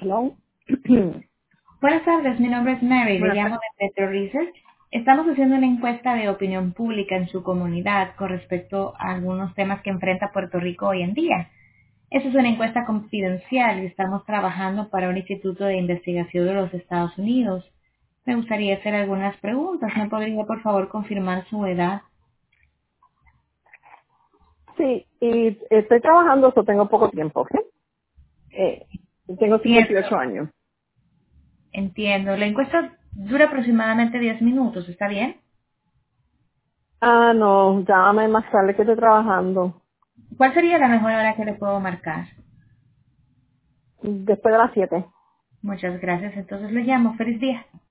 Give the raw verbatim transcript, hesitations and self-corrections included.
Hello. Buenas tardes, mi nombre es Mary, le Buenas llamo tardes. de Petro Research. Estamos haciendo una encuesta de opinión pública en su comunidad con respecto a algunos temas que enfrenta Puerto Rico hoy en día. Esta es una encuesta confidencial y estamos trabajando para un instituto de investigación de los Estados Unidos. Me gustaría hacer algunas preguntas. ¿Me podría, por favor, confirmar su edad? Sí, y estoy trabajando, so tengo poco tiempo, ¿ok? Eh, tengo cincuenta y Cierto, ocho años. entiendo. La encuesta dura aproximadamente diez minutos, ¿está bien? Ah, no, llámame más tarde que estoy trabajando. ¿Cuál sería la mejor hora que le puedo marcar? Después de las siete. Muchas gracias. Entonces le llamo. Feliz día.